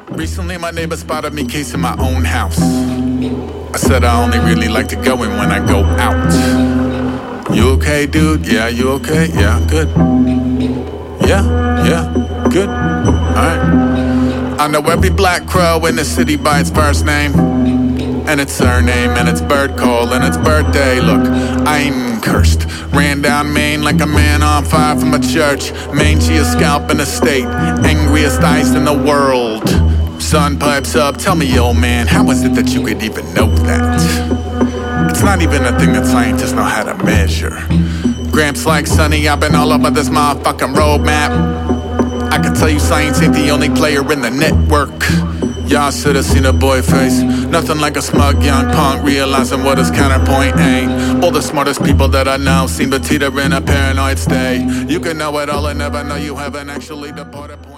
Recently my neighbor spotted me casing my own house. I said I only really like to go in when I go out. You okay, dude? Yeah, you okay? Yeah, good. Yeah, good. Alright. I know every black crow in the city by its first name and its surname, and its bird call, and its birthday. Look, I ain't cursed. Ran down Maine like a man on fire from a church. Mangiest scalp in the state, angriest ice in the world. Sun pipes up, tell me, old man, how is it that you could even know that? It's not even a thing that scientists know how to measure. Gramps like Sonny, I've been all over this motherfucking roadmap. I can tell you science ain't the only player in the network. Y'all should've seen a boy face. Nothing like a smug young punk realizing what his counterpoint ain't. All the smartest people that I know seem to teeter in a paranoid state. You can know it all and never know you haven't actually departed.